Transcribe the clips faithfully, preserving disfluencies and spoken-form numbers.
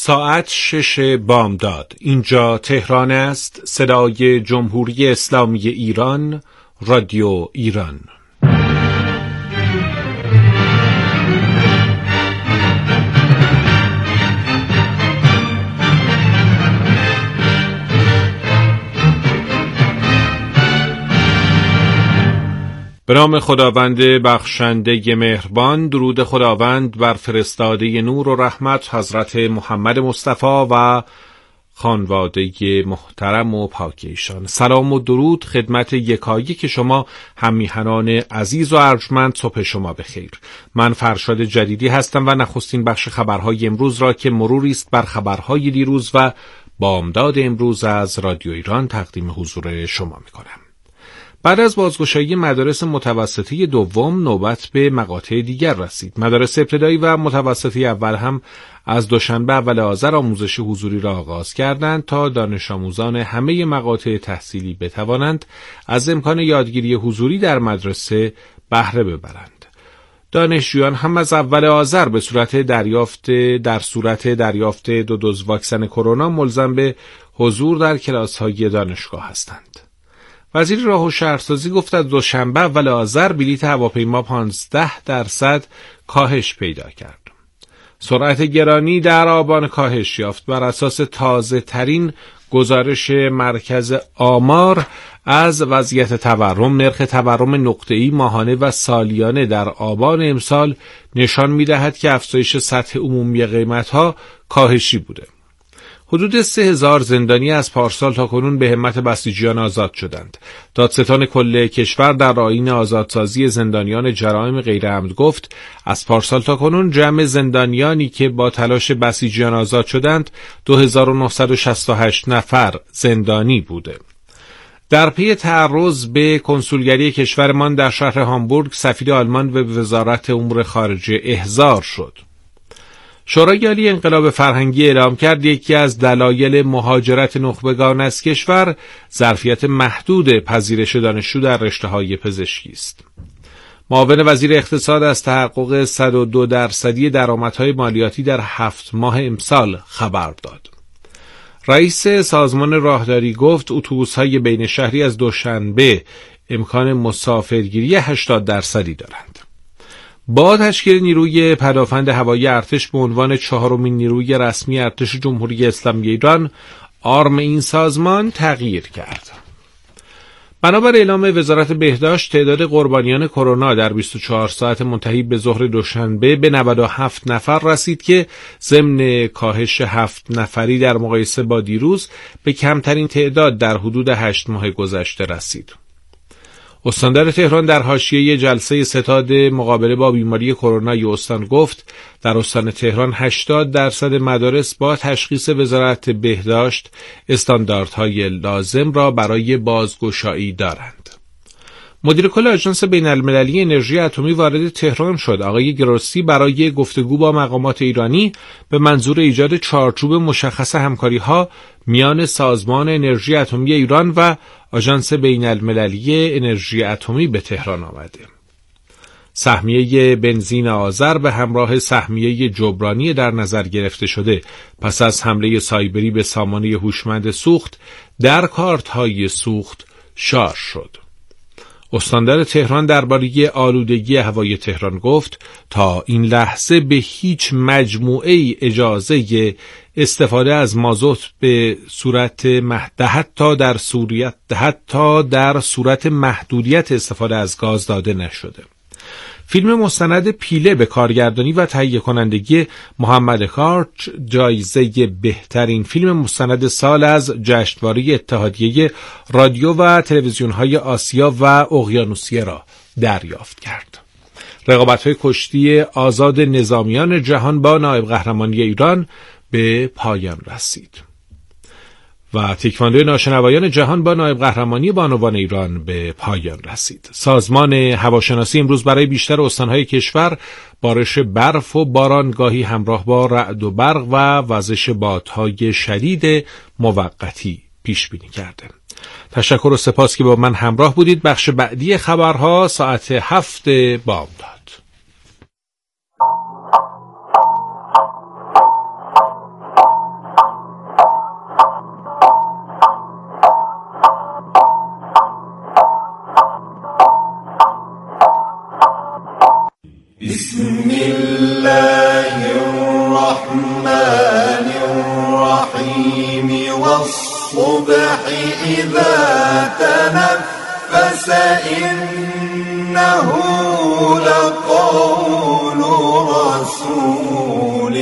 ساعت شش بامداد. اینجا تهران است. صدای جمهوری اسلامی ایران، رادیو ایران. به نام خداوند بخشنده مهربان. درود خداوند بر فرستاده نور و رحمت حضرت محمد مصطفی و خانواده محترم و پاک ایشان. سلام و درود خدمت یکایک شما هممیهنان عزیز و ارجمند. صبح شما بخیر. من فرشاد جدیدی هستم و نخستین بخش خبرهای امروز را که مروری است بر خبرهای دیروز و بامداد امروز از رادیو ایران تقدیم حضور شما می‌کنم. بعد از بازگشایی مدارس متوسطه دوم نوبت به مقاطع دیگر رسید. مدارس ابتدایی و متوسطه اول هم از دوشنبه اول آذر آموزش حضوری را آغاز کردند تا دانش آموزان همه مقاطع تحصیلی بتوانند از امکان یادگیری حضوری در مدرسه بهره ببرند. دانشجویان هم از اول آذر به صورت دریافت در صورت دریافت دو دوز واکسن کرونا ملزم به حضور در کلاس‌های دانشگاه هستند. وزیر راه و شهرسازی گفت از دوشنبه اول آذر بلیط هواپیما پانزده درصد کاهش پیدا کرد. سرعت گرانی در آبان کاهش یافت. بر اساس تازه ترین گزارش مرکز آمار از وضعیت تورم، نرخ تورم نقطه‌ای ماهانه و سالیانه در آبان امسال نشان می‌دهد که افزایش سطح عمومی قیمت‌ها کاهشی بوده. حدود سه هزار زندانی از پارسال تا کنون به همت بسیجیان آزاد شدند. دادستان کل کشور در آیین آزادسازی زندانیان جرائم غیرعمد گفت از پارسال تا کنون جمع زندانیانی که با تلاش بسیجیان آزاد شدند دو هزار و نهصد و شصت و هشت نفر زندانی بوده. در پی تعرض به کنسولگری کشورمان در شهر هامبورگ سفیر آلمان به وزارت امور خارجه احضار شد. شورای عالی انقلاب فرهنگی اعلام کرد یکی از دلایل مهاجرت نخبگان از کشور ظرفیت محدود پذیرش دانشجو در رشته‌های پزشکی است. معاون وزیر اقتصاد از تحقق صد و دو درصدی درآمدهای مالیاتی در هفت ماه امسال خبر داد. رئیس سازمان راهداری گفت اتوبوس‌های بین شهری از دوشنبه امکان مسافرگیری هشتاد درصدی دارند. با تشکیل نیروی پدافند هوایی ارتش به عنوان چهارمین نیروی رسمی ارتش جمهوری اسلامی ایران، آرم این سازمان تغییر کرد. بنابر اعلام وزارت بهداشت تعداد قربانیان کرونا در بیست و چهار ساعت منتهی به ظهر دوشنبه به نود و هفت نفر رسید که ضمن کاهش هفت نفری در مقایسه با دیروز به کمترین تعداد در حدود هشت ماه گذشته رسید. استاندار تهران در حاشیه جلسه ستاد مقابله با بیماری کرونا استان گفت در استان تهران هشتاد درصد مدارس با تشخیص وزارت بهداشت استانداردهای لازم را برای بازگشایی دارند. مدیر کل آژانس بین المللی انرژی اتمی وارد تهران شد. آقای گروسی برای گفتگو با مقامات ایرانی به منظور ایجاد چارچوب مشخص همکاری‌ها میان سازمان انرژی اتمی ایران و آژانس بین المللی انرژی اتمی به تهران آمده. سهمیه بنزین آذر به همراه سهمیه جبرانی در نظر گرفته شده پس از حمله سایبری به سامانه هوشمند سوخت در کارت‌های سوخت شارژ شد. استاندار تهران درباره آلودگی هوای تهران گفت تا این لحظه به هیچ مجموعه اجازه استفاده از مازوت به صورت محدود حتی در صورت حتی در صورت محدودیت استفاده از گاز داده نشده. فیلم مستند پیله به کارگردانی و تهیه کنندگی محمد کارچ جایزه بهترین فیلم مستند سال از جشنواره اتحادیه رادیو و تلویزیون‌های آسیا و اقیانوسیه را دریافت کرد. رقابت‌های کشتی آزاد نظامیان جهان با نایب قهرمانی ایران به پایان رسید. و تکواندو ناشنوایان جهان با نایب قهرمانی بانوان ایران به پایان رسید. سازمان هواشناسی امروز برای بیشتر استانهای کشور بارش برف و باران گاهی همراه با رعد و برق و وزش بادهای شدید موقتی پیش بینی کرده. تشکر و سپاس که با من همراه بودید. بخش بعدی خبرها ساعت هفت بامداد. بسم الله الرحمن الرحيم والصبح إذا تنفس إنه لقول رسول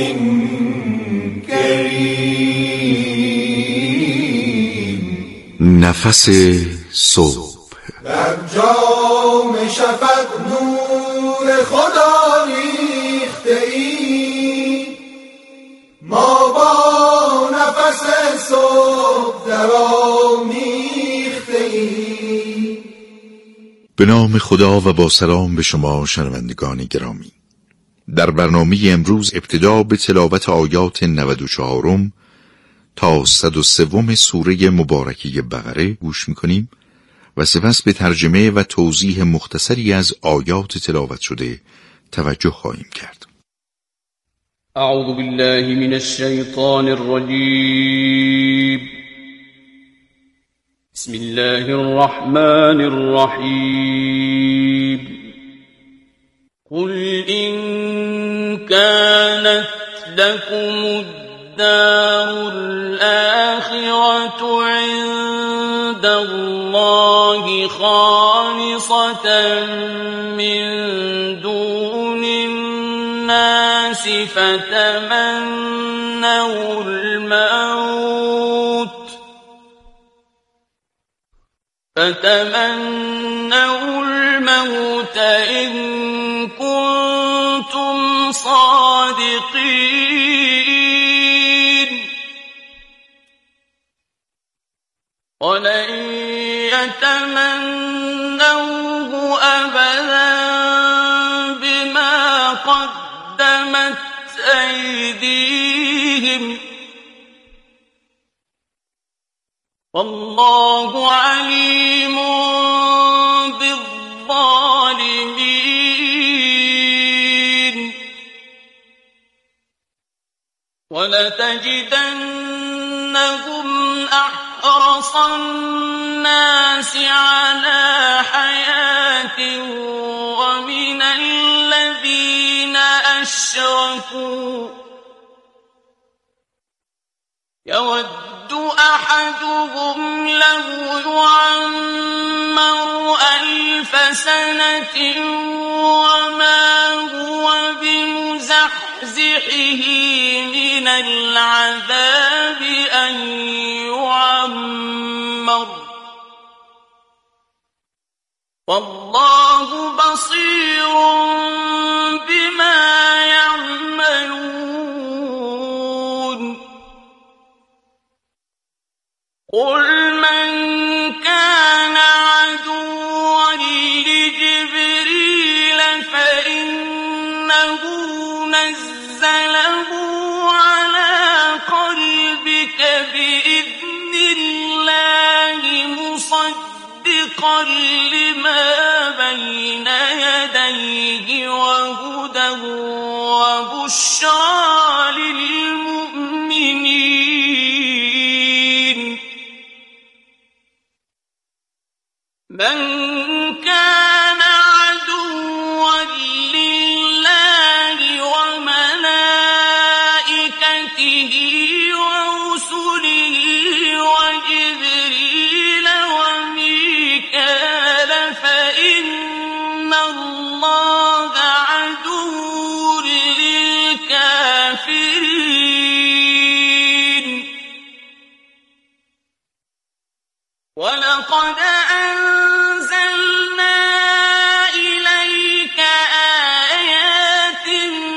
كريم. نفس صبح در جام شفق نور خدا ریخته ای، ما با نفس صبح در آمیخته ای. به نام خدا و با سلام به شما شنوندگان گرامی. در برنامه امروز ابتدا به تلاوت آیات نود و چهارم تا صد و سوم سوره مبارکه بقره گوش می‌کنیم و سپس به ترجمه و توضیح مختصری از آیات تلاوت شده توجه خواهیم کرد. اعوذ بالله من الشیطان الرجیم. بسم الله الرحمن الرحیم. قل إن كانت لكم الدار الآخرة عند الله خالصة من دون الناس فتمنوا الموت فتمنوا الموت إن كنتم صادقين ولن يتمنوه أبدا بما قدمت أيديهم والله عليم بالظالمين. ولتجدنهم أحرص الناس على حياة ومن الذين أشركوا يود أحدهم له يعمر ألف سنة وما هو بمزحزحه من العذاب أن يعمر والله بصير بما يعملون. قل من كان عدوا لجبريل فإنه نزله على قلبك بإذن الله مصدقا لما بين يديه وهدى وبشرى للمؤمنين. من كان عدوا لله وملائكته ورسله وجبريل وميكال فإن الله عدو للكافرين. ولقد أنزلنا إليك آيات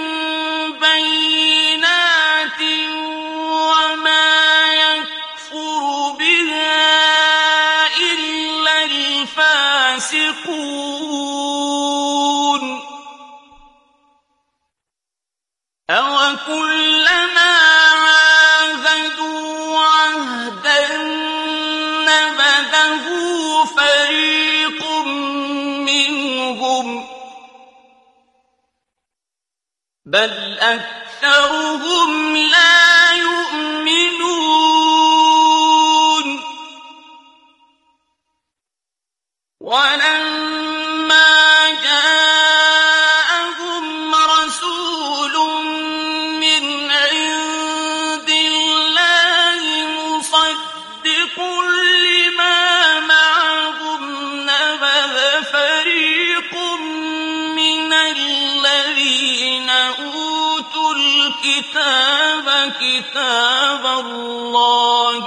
بينات وما يكفر بها إلا الفاسقون. أوكلما عاهدوا عهدا نبذه فريق منهم بل أكثرهم لا يؤمنون. ولما جاءهم كتاب الله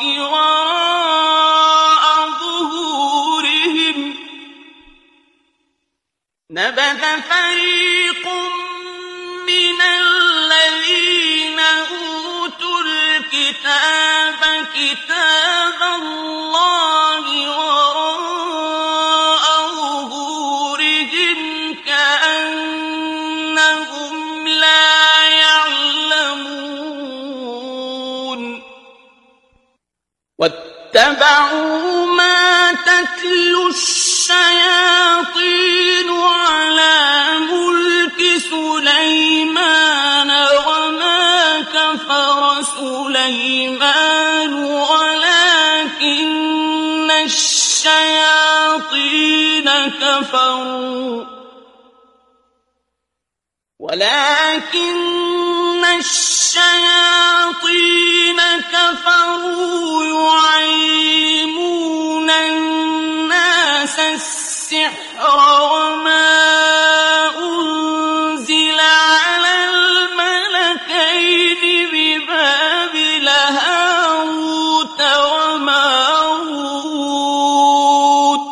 وراء ظهورهم نبذ فريق من الذين أوتوا الكتاب كتاب الله وراء ظهورهم كأنهم لا يعلمون واتبعوا ما تتلو الشياطين على ملك سليمان وما كفر سليمان ولكن الشياطين كفروا ولكن الشياطين كفروا يعلمون الناس السحر وما أنزل على الملكين ببابل هاروت وماروت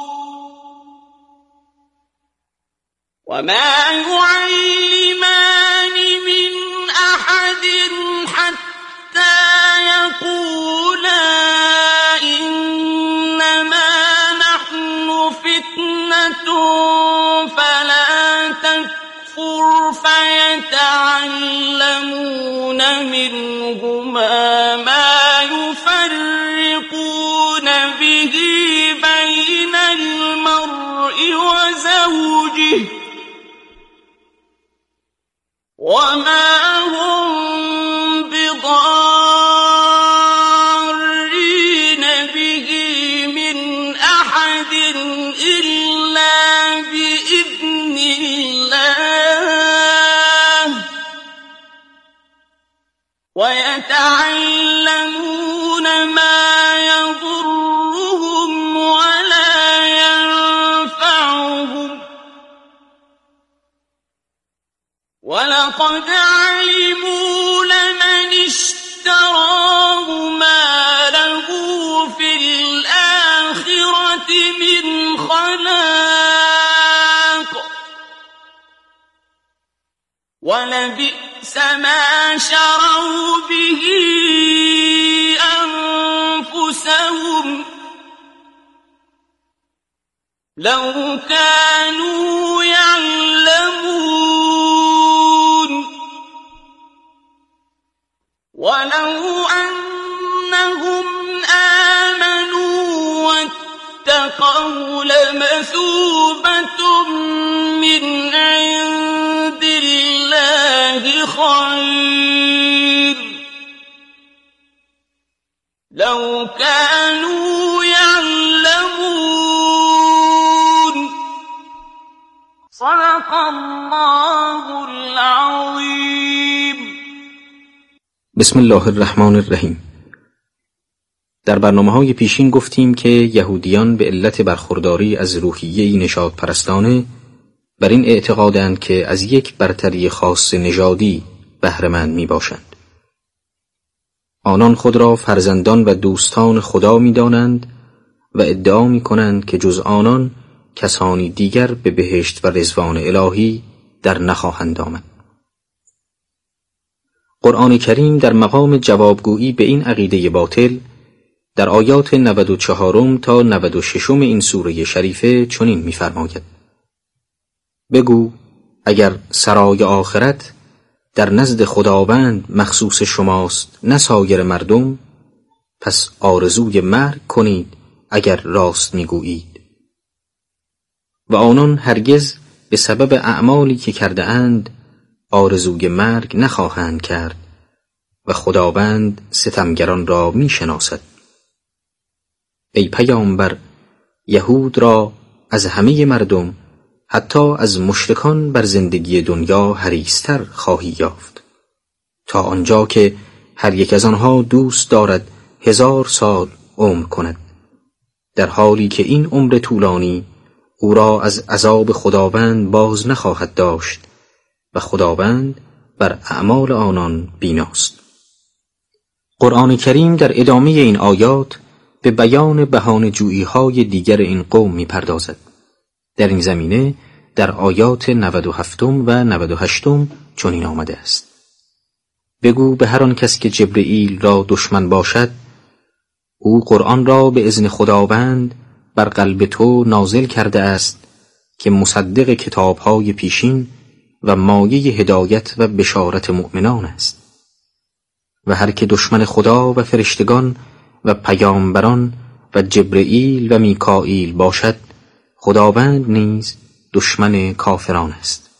وما يعلمان من أحد حتى يقولا إنما نحن فتنة فلا تكفر فيتعلمون منهما ما يفرقون به بين المرء وزوجه وما هم بضارين به من أحد إلا بإذن الله ويتعلمون ما يضرهم ولا ينفعهم ولقد علموا لمن اشتراه ما له في الآخرة من خلاق ولبئس ما شروا به أنفسهم لو كانوا يعلمون ولو أنهم آمنوا واتقوا لمثوبة من عند الله خير لو كانوا يعلمون صدق الله العظيم. بسم الله الرحمن الرحیم. در برنامه‌های پیشین گفتیم که یهودیان به علت برخورداری از روحیه‌ای نژاد پرستانه بر این اعتقادند که از یک برتری خاص نژادی بهره‌مند می‌باشند. آنان خود را فرزندان و دوستان خدا می‌دانند و ادعا می‌کنند که جز آنان کسانی دیگر به بهشت و رضوان الهی در نخواهند آمد. قرآن کریم در مقام جوابگویی به این عقیده باطل در آیات نود و چهار تا نود و شش این سوره شریفه چنین می‌فرماید: بگو اگر سرای آخرت در نزد خداوند مخصوص شماست نه سایر مردم، پس آرزوی مرگ کنید اگر راست میگویید. و آنان هرگز به سبب اعمالی که کرده اند آرزوی مرگ نخواهند کرد و خداوند ستمگران را میشناسد. ای پیامبر، یهود را از همه مردم حتی از مشرکان بر زندگی دنیا حریص‌تر خواهی یافت، تا آنجا که هر یک از آنها دوست دارد هزار سال عمر کند، در حالی که این عمر طولانی او را از عذاب خداوند باز نخواهد داشت و خداوند بر اعمال آنان بیناست. قرآن کریم در ادامه این آیات به بیان بهانه‌جویی‌های دیگر این قوم می‌پردازد. در این زمینه در آیات نود و هفت و نود و هشت چنین آمده است: بگو به هر آن کس که جبرئیل را دشمن باشد، او قرآن را به اذن خداوند بر قلب تو نازل کرده است که مصدق کتاب‌های پیشین و مایه هدایت و بشارت مؤمنان است. و هر که دشمن خدا و فرشتگان و پیامبران و جبرئیل و میکائیل باشد، خداوند نیز دشمن کافران است.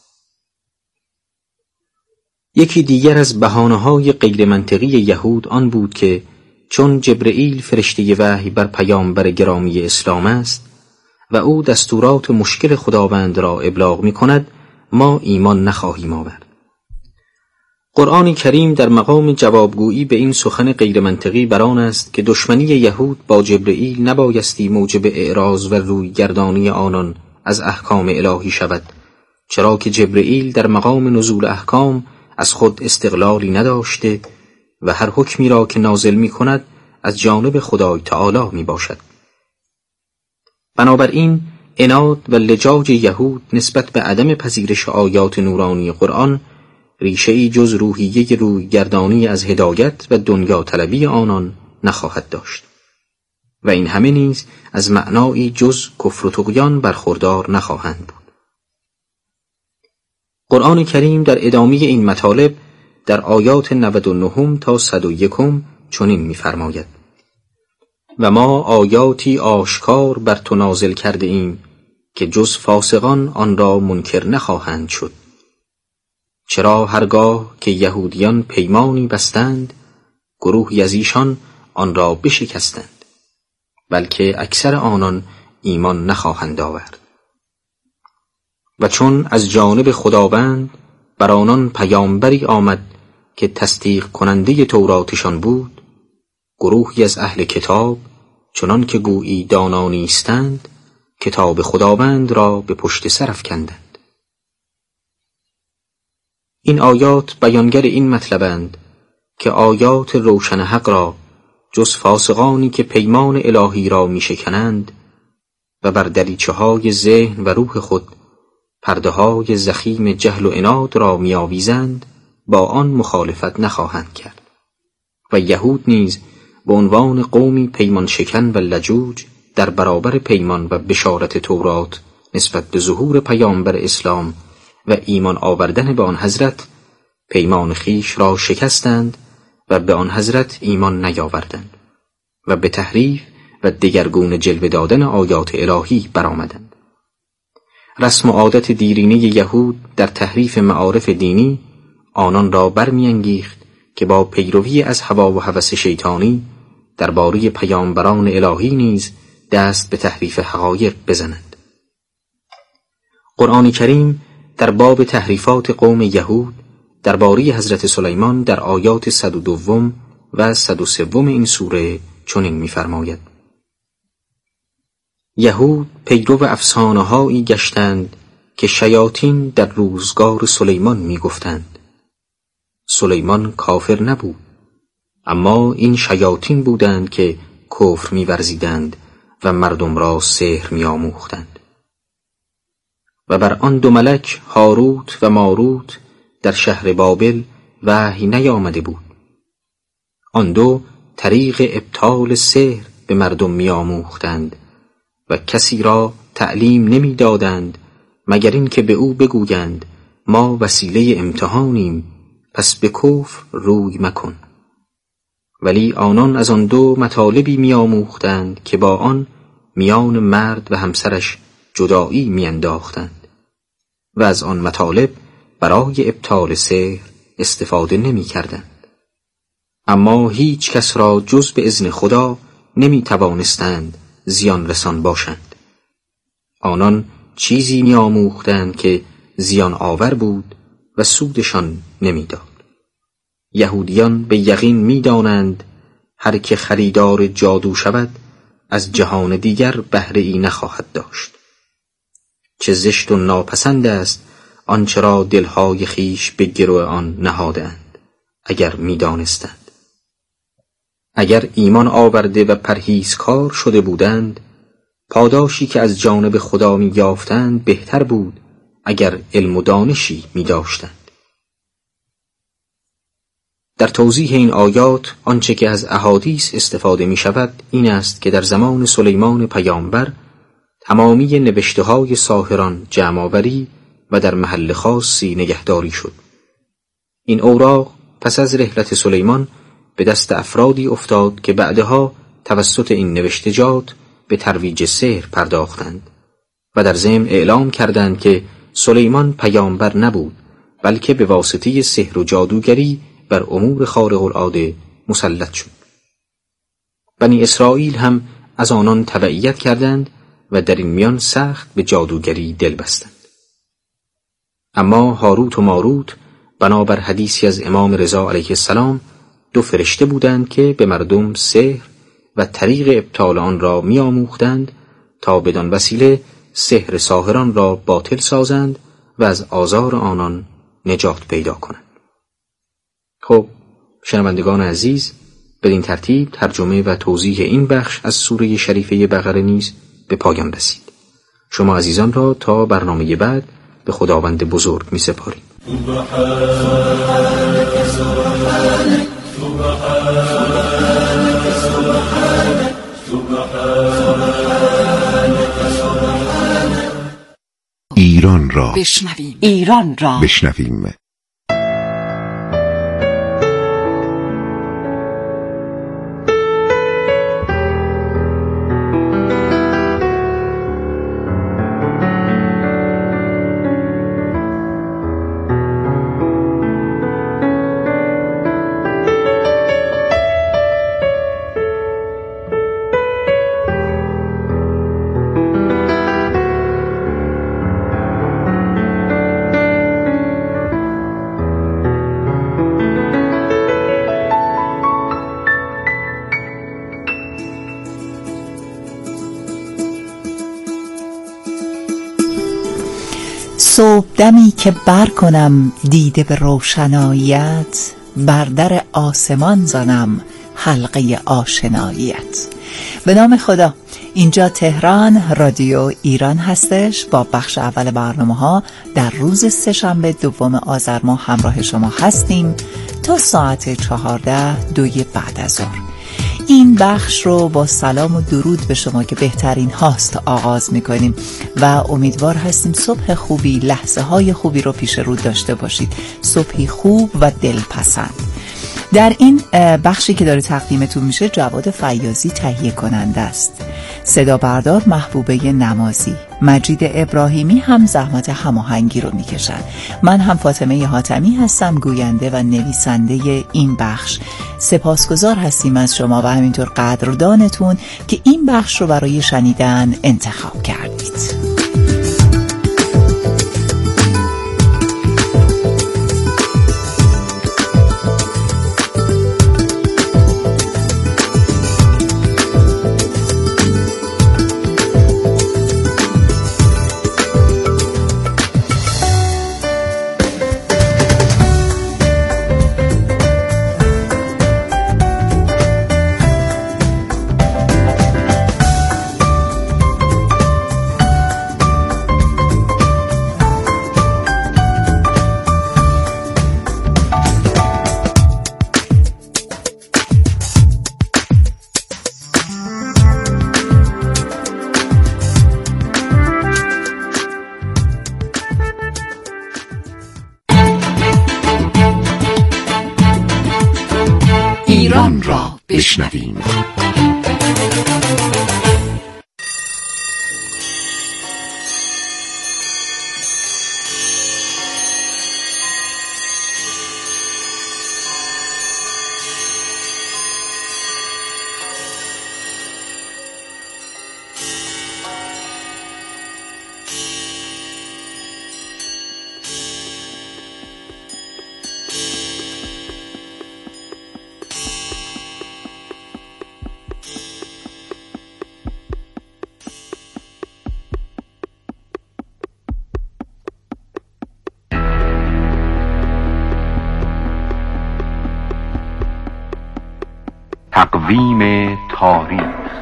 یکی دیگر از بهانه‌های غیر منطقی یهود آن بود که چون جبرئیل فرشته وحی بر پیامبر گرامی اسلام است و او دستورات مشکل خداوند را ابلاغ می کند، ما ایمان نخواهیم آورد. قرآن کریم در مقام جوابگویی به این سخن غیر منطقی بران است که دشمنی یهود با جبرئیل نبایستی موجب اعراض و روی گردانی آنان از احکام الهی شود، چرا که جبرئیل در مقام نزول احکام از خود استقلالی نداشته و هر حکمی را که نازل می کند از جانب خدای تعالی می باشد. بنابراین عناد و لجاج یهود نسبت به عدم پذیرش آیات نورانی قرآن ریشه‌ای جز روحیه روی گردانی از هدایت و دنیا طلبی آنان نخواهد داشت و این همه نیز از معنایی جز کفر و طغیان برخوردار نخواهند بود. قرآن کریم در ادامه این مطالب در آیات نود و نه تا صد و یک چنین می‌فرماید: و ما آیاتی آشکار بر تو نازل کرده ایم که جز فاسقان آن را منکر نخواهند شد. چرا هرگاه که یهودیان پیمانی بستند، گروهی از ایشان آن را بشکستند، بلکه اکثر آنان ایمان نخواهند آورد. و چون از جانب خداوند بر آنان پیامبری آمد که تصدیق کننده توراتشان بود، گروهی از اهل کتاب چنان که گویی دانا نیستند کتاب خداوند را به پشت سر افکندند. این آیات بیانگر این مطلبند که آیات روشن حق را جز فاسقانی که پیمان الهی را می شکنند و بر دریچه های ذهن و روح خود پرده های زخیم جهل و عناد را می آویزند با آن مخالفت نخواهند کرد. و یهود نیز به عنوان قومی پیمان شکن و لجوج در برابر پیمان و بشارت تورات نسبت به ظهور پیامبر اسلام و ایمان آوردن به آن حضرت پیمان خیش را شکستند و به آن حضرت ایمان نیاوردند و به تحریف و دگرگون جلوه دادن آیات الهی برآمدند. رسم و عادت دیرینه یهود در تحریف معارف دینی آنان را برمی‌انگیخت که با پیروی از هوا و هوس شیطانی درباره پیامبران الهی نیز دست به تحریف حقایق بزنند. قرآن کریم در باب تحریفات قوم یهود درباره حضرت سلیمان در آیات صد و دو و صد و سه این سوره چنین می‌فرماید: یهود پیرو افسانه‌هایی گشتند که شیاطین در روزگار سلیمان می‌گفتند. سلیمان کافر نبود، اما این شیاطین بودند که کفر می‌ورزیدند و مردم را سحر می‌آموختند. و بر آن دو ملک هاروت و ماروت در شهر بابل وحی نیامده بود. آن دو طریق ابطال سحر به مردم می‌آموختند و کسی را تعلیم نمی‌دادند مگر این که به او بگویند ما وسیله امتحانیم، پس به کفر روی مکن. ولی آنان از آن دو مطالبی می‌آموختند که با آن میان مرد و همسرش جدایی می‌انداختند و از آن مطالب برای ابطال سحر استفاده نمی‌کردند. اما هیچ کس را جز به اذن خدا نمی‌توانستند زیان رسان باشند. آنان چیزی می‌آموختند که زیان آور بود و سودشان نمی‌داد. یهودیان به یقین می‌دانند هر که خریدار جادو شود از جهان دیگر بهره ای نخواهد داشت. چه زشت و ناپسند است آنچه را دلهای خیش به گرو آن نهادند اگر می‌دانستند. اگر ایمان آورده و پرهیزکار شده بودند، پاداشی که از جانب خدا می یافتند بهتر بود اگر علم و دانشی می داشتند. در توضیح این آیات آنچه که از احادیث استفاده می شود این است که در زمان سلیمان پیامبر تمامی نوشته های ساحران جمع آوری و در محل خاصی نگهداری شد. این اوراق پس از رحلت سلیمان به دست افرادی افتاد که بعدها توسط این نوشتجات به ترویج سحر پرداختند و در ضمن اعلام کردند که سلیمان پیامبر نبود، بلکه به واسطه سحر و جادوگری بر امور خارق العاده مسلط شد. بنی اسرائیل هم از آنان تبعیت کردند و در این میان سخت به جادوگری دل بستند. اما هاروت و ماروت بنابر حدیثی از امام رضا علیه السلام دو فرشته بودند که به مردم سحر و طریق ابطال آن را می آموختند تا بدان وسیله سحر ساحران را باطل سازند و از آزار آنان نجات پیدا کنند. خب شنوندگان عزیز، بدین ترتیب ترجمه و توضیح این بخش از سوره شریفه بقره نیز به پایان رسید. شما عزیزان را تا برنامه بعد به خداوند بزرگ می سپاریم. ایران را بشنویم ایران را بشنویم صبح دمی که بر کنم دیده به روشناییت، بر در آسمان زنم حلقه آشناییت. به نام خدا. اینجا تهران، رادیو ایران هستش. با بخش اول برنامه ها در روز سه‌شنبه دوم آذر ماه همراه شما هستیم تا ساعت چهارده دوی بعد از ظهر. این بخش رو با سلام و درود به شما که بهترین هاست آغاز میکنیم و امیدوار هستیم صبح خوبی، لحظه های خوبی رو پیش رو داشته باشید. صبحی خوب و دلپسند. در این بخشی که داره تقدیمتون میشه جواد فیاضی تهیه کننده است. صدا بردار محبوبه نمازی، مجید ابراهیمی هم زحمت هماهنگی رو میکشن. من هم فاطمه حاتمی هستم، گوینده و نویسنده این بخش. سپاسگزار هستیم از شما و همینطور قدردانتون که این بخش رو برای شنیدن انتخاب کردید. ایران را بشنویم. تقویم تاریخ.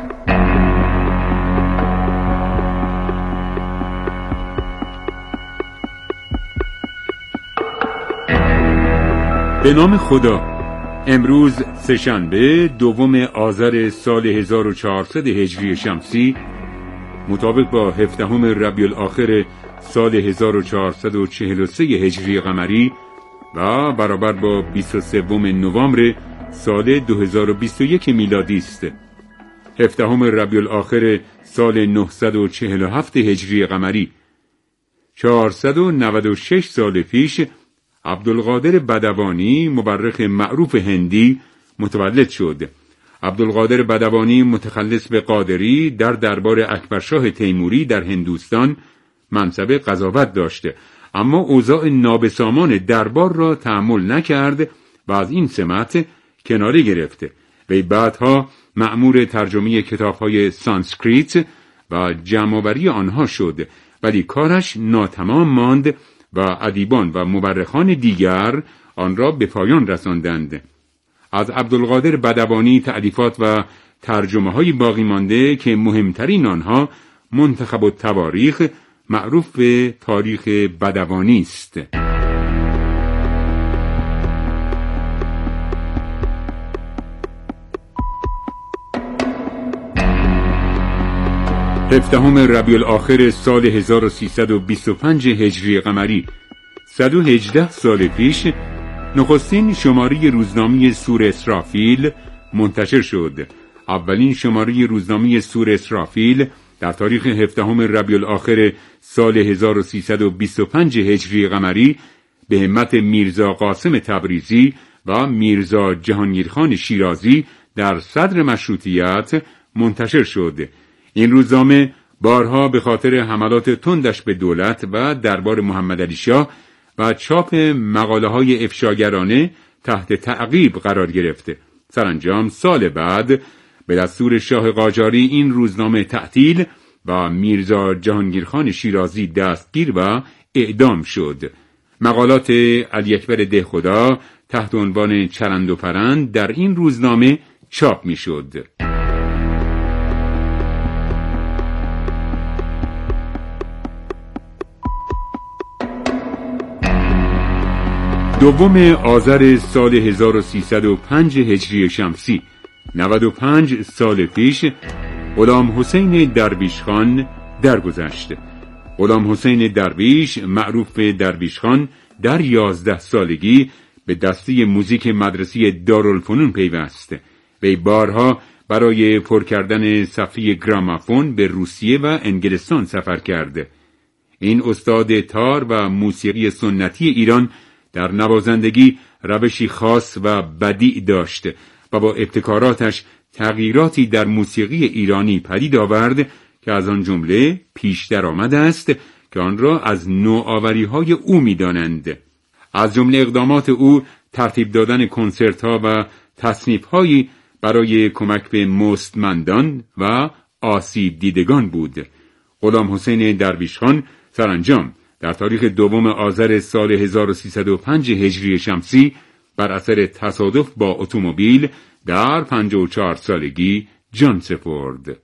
به نام خدا. امروز سه‌شنبه دوم آذر سال هزار و چهارصد هجری شمسی مطابق با هفدهم ربیع الاخر سال هزار و چهارصد و چهل و سه هجری قمری و برابر با بیست و سوم نوامبر سال دو هزار و بیست و یک میلادی است. هفدهم ربیع الاخر سال نهصد و چهل و هفت هجری قمری. چهارصد و نود و شش سال پیش عبدالقادر بدوانی مورخ معروف هندی متولد شد. عبدالقادر بدوانی متخلص به قادری در دربار اکبرشاه تیموری در هندوستان منصب قضاوت داشته، اما اوضاع نابسامان دربار را تحمل نکرد و از این سمت کناره گرفته. وی بعدها مأمور ترجمه کتاب‌های سانسکریت و جمع‌آوری آنها شد، ولی کارش ناتمام ماند و ادیبان و مورخان دیگر آن را به پایان رساندند. از عبدالقادر بدوانی تألیفات و ترجمه های باقی مانده که مهمترین آنها منتخب التواریخ معروف به تاریخ بدوانی است. هفدهم ربیع الاخر سال هزار و سیصد و بیست و پنج هجری قمری. صد و هجده سال پیش نخستین شماره روزنامه سور اسرافیل منتشر شد. اولین شماره روزنامه سور اسرافیل در تاریخ هفدهم ربیع الاخر سال هزار و سیصد و بیست و پنج هجری قمری به همت میرزا قاسم تبریزی و میرزا جهانگیرخان شیرازی در صدر مشروطیت منتشر شد. این روزنامه بارها به خاطر حملات تندش به دولت و دربار محمد علی شاه و چاپ مقاله های افشاگرانه تحت تعقیب قرار گرفته. سرانجام سال بعد به دستور شاه قاجاری این روزنامه تعطیل و میرزا جهانگیرخان شیرازی دستگیر و اعدام شد. مقالات علی اکبر دهخدا تحت عنوان چرند و پرند در این روزنامه چاپ می شد. دوم آذر سال هزار و سیصد و پنج هجری شمسی، نود و پنج سال پیش غلام حسین درویش خان درگذشت. غلام حسین درویش معروف به درویش خان در یازده سالگی به دسته موزیک مدرسه دارالفنون پیوست. وی بارها برای پر کردن صفحه گرامافون به روسیه و انگلستان سفر کرد. این استاد تار و موسیقی سنتی ایران در نوازندگی روشی خاص و بدیع داشت و با ابتکاراتش تغییراتی در موسیقی ایرانی پدید آورد که از آن جمله پیش درآمد است که آن را از نوآوری‌های او می‌دانند. از جمله اقدامات او ترتیب دادن کنسرت‌ها و تصنیف‌هایی برای کمک به مستمندان و آسیب دیدگان بود. غلام حسین درویش خان سرانجام در تاریخ دوم آذر سال هزار و سیصد و پنج هجری شمسی بر اثر تصادف با اتومبیل در پنجاه و چهار سالگی جان سپرد.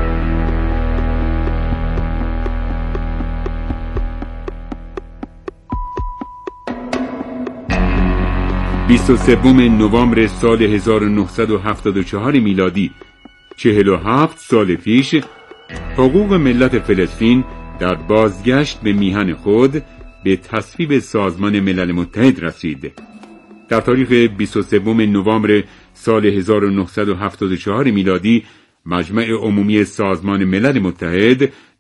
بیست و سوم نوامبر سال هزار و نهصد و هفتاد و چهار میلادی، چهل و هفت سال پیش حقوق ملت فلسطین در بازگشت به میهن خود به تصویب سازمان ملل متحد رسید. در تاریخ بیست و سوم نوامبر سال هزار و نهصد و هفتاد و چهار میلادی مجمع عمومی سازمان ملل متحد